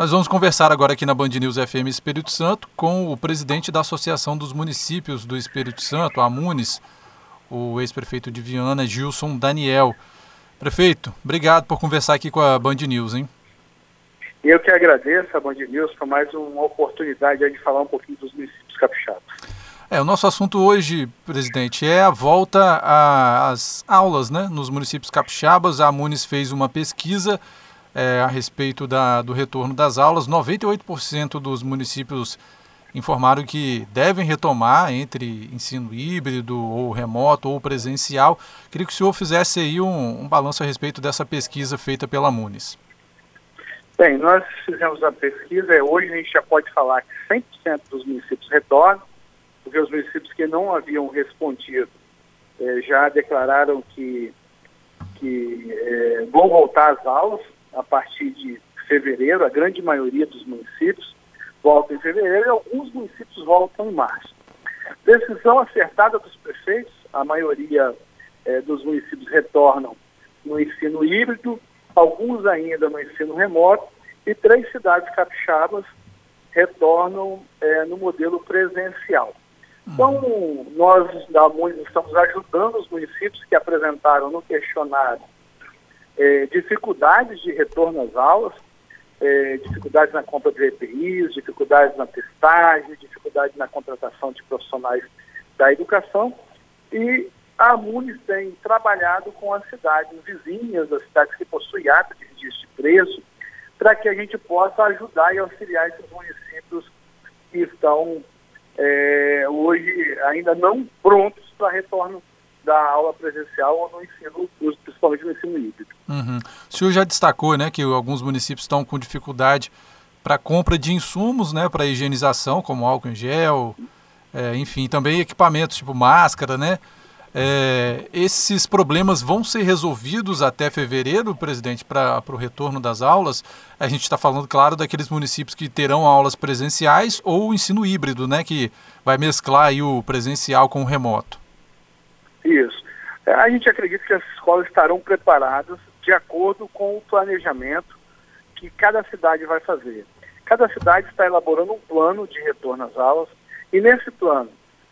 Nós vamos conversar agora aqui na Band News FM Espírito Santo com o presidente da Associação dos Municípios do Espírito Santo, a AMUNES, o ex-prefeito de Viana, Gilson Daniel. Prefeito, obrigado por conversar aqui com a Band News, hein? Eu que agradeço a Band News por mais uma oportunidade de falar um pouquinho dos municípios capixabas. O nosso assunto hoje, presidente, é a volta às aulas, né, nos municípios capixabas. A AMUNES fez uma pesquisa a respeito do retorno das aulas. 98% dos municípios informaram que devem retomar entre ensino híbrido ou remoto ou presencial. Queria que o senhor fizesse aí um balanço a respeito dessa pesquisa feita pela AMUNES. Bem, nós fizemos a pesquisa, hoje a gente já pode falar que 100% dos municípios retornam, porque os municípios que não haviam respondido já declararam que vão voltar às aulas a partir de fevereiro. A grande maioria dos municípios volta em fevereiro e alguns municípios voltam em março. Decisão acertada dos prefeitos, a maioria dos municípios retornam no ensino híbrido, alguns ainda no ensino remoto, e 3 cidades capixabas retornam no modelo presencial. Então, nós da AMUNES estamos ajudando os municípios que apresentaram no questionário dificuldades de retorno às aulas, dificuldades na compra de EPIs, dificuldades na testagem, dificuldades na contratação de profissionais da educação, e a AMUNES tem trabalhado com as cidades vizinhas, as cidades que possuem ata de registro de preço, para que a gente possa ajudar e auxiliar esses municípios que estão hoje ainda não prontos para retorno da aula presencial ou no ensino, principalmente no ensino híbrido. Uhum. O senhor já destacou, né, que alguns municípios estão com dificuldade para compra de insumos, né, para higienização, como álcool em gel, enfim, também equipamentos tipo máscara, né? Esses problemas vão ser resolvidos até fevereiro, presidente, para o retorno das aulas? A gente está falando, claro, daqueles municípios que terão aulas presenciais ou o ensino híbrido, né, que vai mesclar aí o presencial com o remoto. Isso. A gente acredita que as escolas estarão preparadas de acordo com o planejamento que cada cidade vai fazer. Cada cidade está elaborando um plano de retorno às aulas, e nesse plano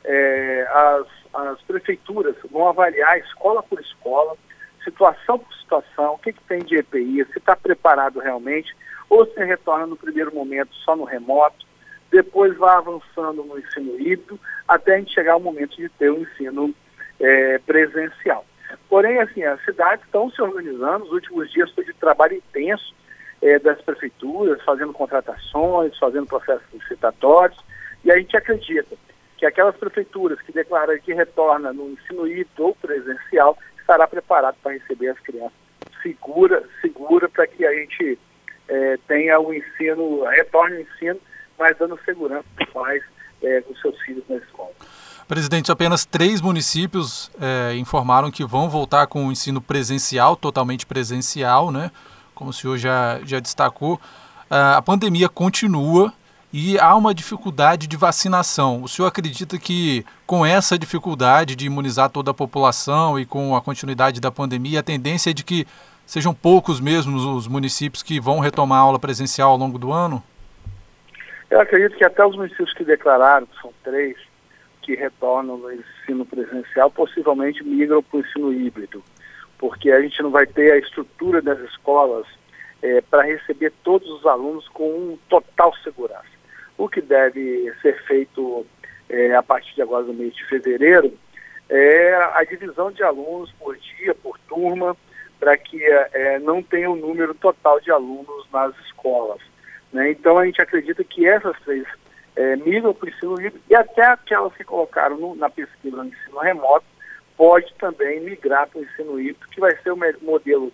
as prefeituras vão avaliar escola por escola, situação por situação, o que tem de EPI, se está preparado realmente, ou se retorna no primeiro momento só no remoto, depois vai avançando no ensino híbrido, até a gente chegar ao momento de ter um ensino presencial. Porém, assim, as cidades estão se organizando. Os últimos dias foi de trabalho intenso das prefeituras, fazendo contratações, fazendo processos licitatórios, e a gente acredita que aquelas prefeituras que declaram que retorna no ensino híbrido ou presencial estará preparado para receber as crianças segura para que a gente tenha o ensino, retorne o ensino, mas dando segurança para os pais com seus filhos na escola. Presidente, apenas 3 municípios informaram que vão voltar com o ensino presencial, totalmente presencial, né? Como o senhor já destacou. A pandemia continua e há uma dificuldade de vacinação. O senhor acredita que com essa dificuldade de imunizar toda a população e com a continuidade da pandemia, a tendência é de que sejam poucos mesmo os municípios que vão retomar a aula presencial ao longo do ano? Eu acredito que até os municípios que declararam, que são 3, que retornam no ensino presencial, possivelmente migram para o ensino híbrido, porque a gente não vai ter a estrutura das escolas para receber todos os alunos com total segurança. O que deve ser feito a partir de agora, no mês de fevereiro, é a divisão de alunos por dia, por turma, para que não tenha o número total de alunos nas escolas, né? Então a gente acredita que essas 3 migram para o ensino híbrido, e até aquelas que colocaram na pesquisa no ensino remoto pode também migrar para o ensino híbrido, que vai ser o modelo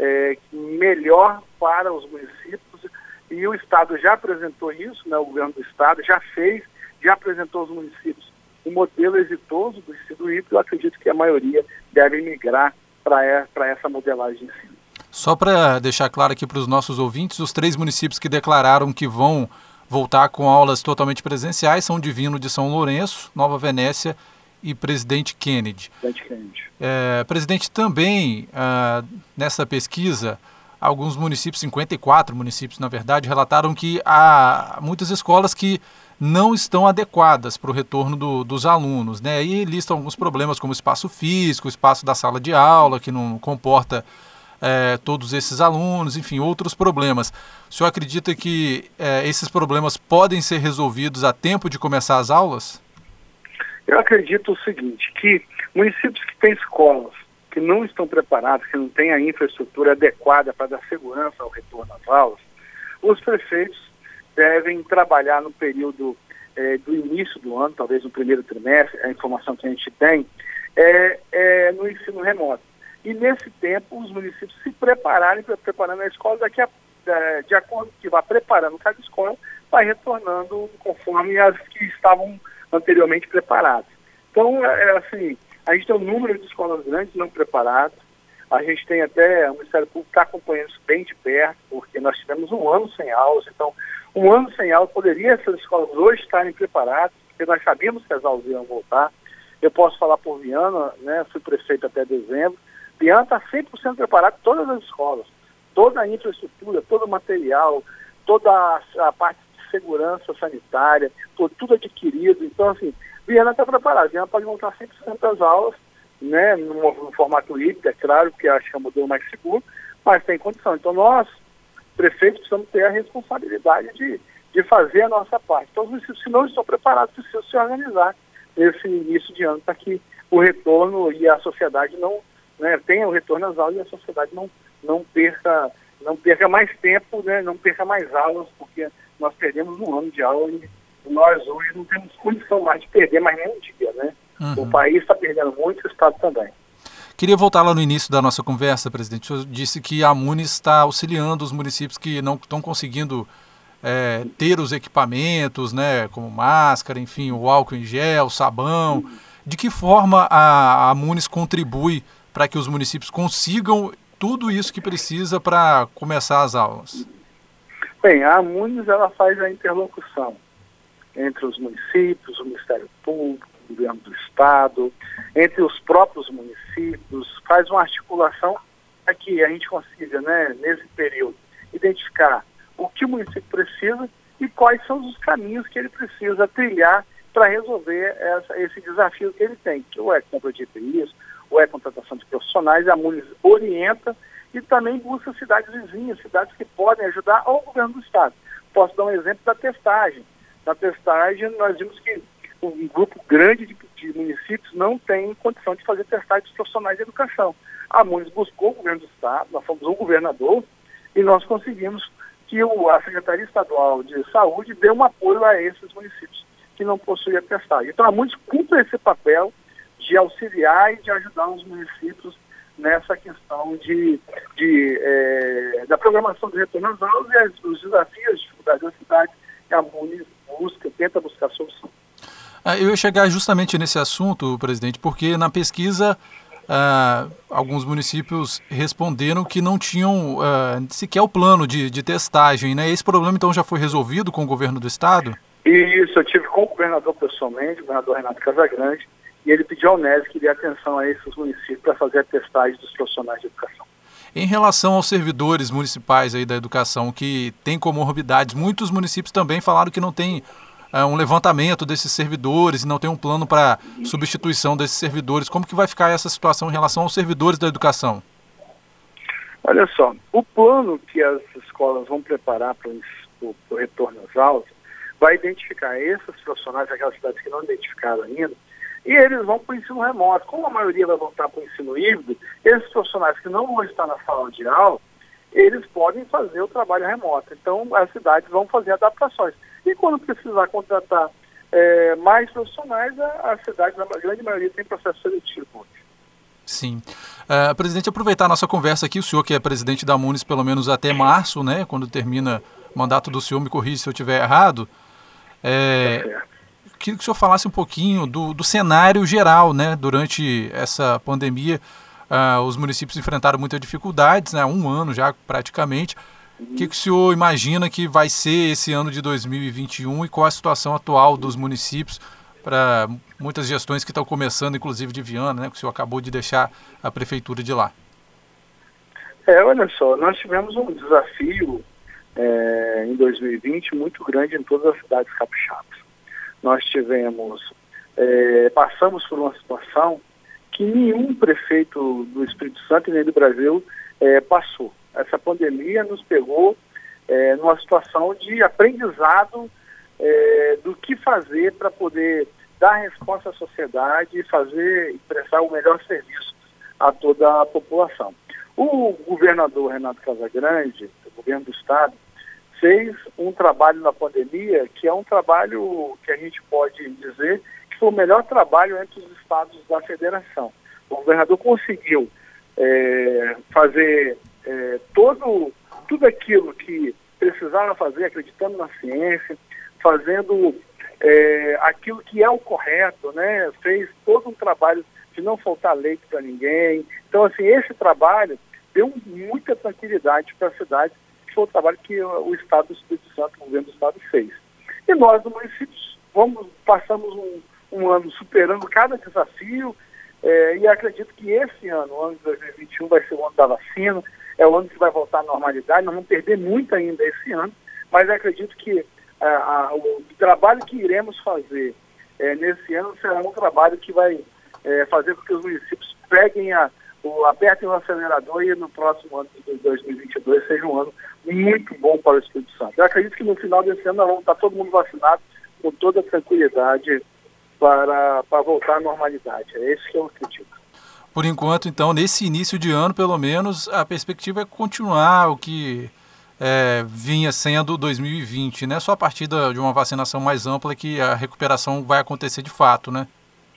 melhor para os municípios, e o Estado já apresentou isso, né? O governo do Estado já apresentou aos municípios um modelo exitoso do ensino híbrido. Eu acredito que a maioria deve migrar para essa modelagem de ensino. Só para deixar claro aqui para os nossos ouvintes, os 3 municípios que declararam que vão voltar com aulas totalmente presenciais são Divino de São Lourenço, Nova Venécia e Presidente Kennedy. Presidente Kennedy. Presidente, também nessa pesquisa alguns municípios, 54 municípios, na verdade, relataram que há muitas escolas que não estão adequadas para o retorno dos alunos, né? E listam alguns problemas como espaço físico, espaço da sala de aula, que não comporta todos esses alunos, enfim, outros problemas. O senhor acredita que esses problemas podem ser resolvidos a tempo de começar as aulas? Eu acredito o seguinte, que municípios que têm escolas que não estão preparados, que não têm a infraestrutura adequada para dar segurança ao retorno às aulas, os prefeitos devem trabalhar no período do início do ano, talvez no primeiro trimestre, a informação que a gente tem, no ensino remoto. E nesse tempo, os municípios se preparando a escola, de acordo com que vai preparando cada escola, vai retornando conforme as que estavam anteriormente preparadas. Então, assim, a gente tem um número de escolas grandes não preparadas, a gente tem até, o Ministério Público está acompanhando isso bem de perto, porque nós tivemos um ano sem aulas, então, um ano sem aulas, poderia essas escolas hoje estarem preparadas, porque nós sabíamos que as aulas iam voltar. Eu posso falar por Viana, né, fui prefeito até dezembro, Viana está 100% preparado, todas as escolas, toda a infraestrutura, todo o material, toda a parte de segurança sanitária, tudo adquirido. Então, assim, Viana está preparada, Viana pode montar 100% das aulas, né, no formato híbrido, é claro, que acho que é o modelo mais seguro, mas tem condição. Então, nós, prefeitos, precisamos ter a responsabilidade de fazer a nossa parte. Então, os municípios, se não estão preparados, precisam se organizar nesse início de ano para que o retorno e a sociedade tenha o retorno às aulas e a sociedade não perca mais tempo, né, não perca mais aulas, porque nós perdemos um ano de aula e nós hoje não temos condição mais de perder mais nenhum dia, né? Uhum. O país está perdendo muito, o Estado também. Queria voltar lá no início da nossa conversa, presidente. O senhor disse que a Munis está auxiliando os municípios que não estão conseguindo ter os equipamentos, né, como máscara, enfim, o álcool em gel, sabão. Uhum. De que forma a Munis contribui para que os municípios consigam tudo isso que precisa para começar as aulas? Bem, a Munis ela faz a interlocução entre os municípios, o Ministério Público, o Governo do Estado, entre os próprios municípios, faz uma articulação para que a gente consiga, né, nesse período, identificar o que o município precisa e quais são os caminhos que ele precisa trilhar para resolver esse desafio que ele tem, que ou é compra de EPIs, ou é contratação de profissionais. A Munis orienta e também busca cidades vizinhas, cidades que podem ajudar ao governo do Estado. Posso dar um exemplo da testagem. Na testagem, nós vimos que um grupo grande de municípios não tem condição de fazer testagem dos profissionais de educação. A Munis buscou o governo do Estado, nós fomos um governador, e nós conseguimos que a Secretaria Estadual de Saúde dê um apoio a esses municípios que não possuíam testagem. Então, a Munis cumpre esse papel de auxiliar e de ajudar os municípios nessa questão da programação do retorno às aulas e os desafios, as dificuldades da cidade, que a Munis tenta buscar solução. Eu ia chegar justamente nesse assunto, presidente, porque na pesquisa alguns municípios responderam que não tinham sequer o plano de testagem, né? Esse problema então já foi resolvido com o governo do Estado? Isso, eu tive com o governador pessoalmente, o governador Renato Casagrande, e ele pediu ao Unesp que dê atenção a esses municípios para fazer a testagem dos profissionais de educação. Em relação aos servidores municipais aí da educação que têm comorbidades, muitos municípios também falaram que não tem um levantamento desses servidores e não tem um plano para substituição desses servidores. Como que vai ficar essa situação em relação aos servidores da educação? Olha só, o plano que as escolas vão preparar para o retorno às aulas vai identificar esses profissionais, aquelas cidades que não identificaram ainda, e eles vão para o ensino remoto. Como a maioria vai voltar para o ensino híbrido, esses profissionais que não vão estar na sala de aula, eles podem fazer o trabalho remoto. Então, as cidades vão fazer adaptações. E quando precisar contratar mais profissionais, a cidade, na grande maioria, tem processo seletivo hoje. Sim. Presidente, aproveitar a nossa conversa aqui, o senhor que é presidente da Munis pelo menos até março, né, quando termina o mandato do senhor, me corrija se eu estiver errado, queria que o senhor falasse um pouquinho do cenário geral, né, durante essa pandemia. Os municípios enfrentaram muitas dificuldades, né, há um ano já praticamente. O que o senhor imagina que vai ser esse ano de 2021 e qual a situação atual dos municípios para muitas gestões que estão começando, inclusive de Viana, né, que o senhor acabou de deixar a prefeitura de lá? Olha só, nós tivemos um desafio em 2020 muito grande em todas as cidades capixabas. Nós passamos por uma situação que nenhum prefeito do Espírito Santo e nem do Brasil passou. Essa pandemia nos pegou numa situação de aprendizado do que fazer para poder dar resposta à sociedade e prestar o melhor serviço a toda a população. O governador Renato Casagrande, o governo do estado, fez um trabalho na pandemia que é um trabalho que a gente pode dizer que foi o melhor trabalho entre os estados da federação. O governador conseguiu fazer tudo aquilo que precisava fazer, acreditando na ciência, fazendo aquilo que é o correto, né? Fez todo um trabalho de não faltar leite para ninguém. Então, assim, esse trabalho deu muita tranquilidade para a cidade, que foi o trabalho que o Estado do Espírito Santo, o governo do Estado, fez. E nós, do município, passamos um ano superando cada desafio, e acredito que esse ano, o ano de 2021, vai ser o ano da vacina, é o ano que vai voltar à normalidade. Nós vamos perder muito ainda esse ano, mas acredito que o trabalho que iremos fazer nesse ano será um trabalho que vai fazer com que os municípios apertem o acelerador e no próximo ano de 2022 seja um ano muito bom para o Espírito Santo. Eu acredito que no final desse ano nós vamos estar todo mundo vacinado com toda a tranquilidade para voltar à normalidade. É isso que eu acredito. Por enquanto, então, nesse início de ano, pelo menos, a perspectiva é continuar o que vinha sendo 2020, né? Só a partir de uma vacinação mais ampla que a recuperação vai acontecer de fato, né?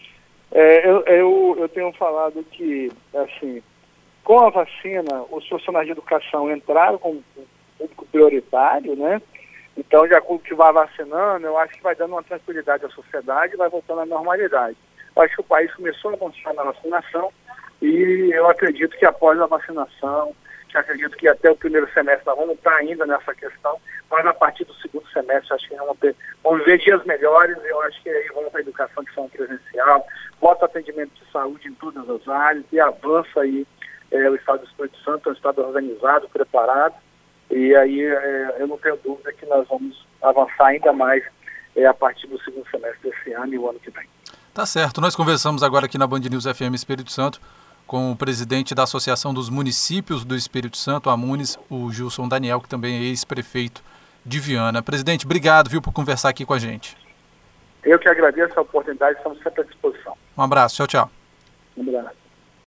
Eu tenho falado que, assim, com a vacina, os profissionais de educação entraram como público prioritário, né? Então, de acordo com o que vai vacinando, eu acho que vai dando uma tranquilidade à sociedade e vai voltando à normalidade. Eu acho que o país começou a avançar na vacinação e eu acredito que após a vacinação, acredito que até o primeiro semestre nós vamos estar ainda nessa questão, mas a partir do segundo semestre acho que vamos ver dias melhores. Eu acho que aí vamos para a educação de forma presencial, bota atendimento de saúde em todas as áreas e avança aí o Estado do Espírito Santo, é um Estado organizado, preparado, e aí eu não tenho dúvida que nós vamos avançar ainda mais a partir do segundo semestre desse ano e o ano que vem. Tá certo, nós conversamos agora aqui na Band News FM Espírito Santo com o presidente da Associação dos Municípios do Espírito Santo, a Amunis, o Gilson Daniel, que também é ex-prefeito de Viana. Presidente, obrigado, por conversar aqui com a gente. Eu que agradeço a oportunidade, estamos sempre à disposição. Um abraço, tchau, tchau. Um abraço.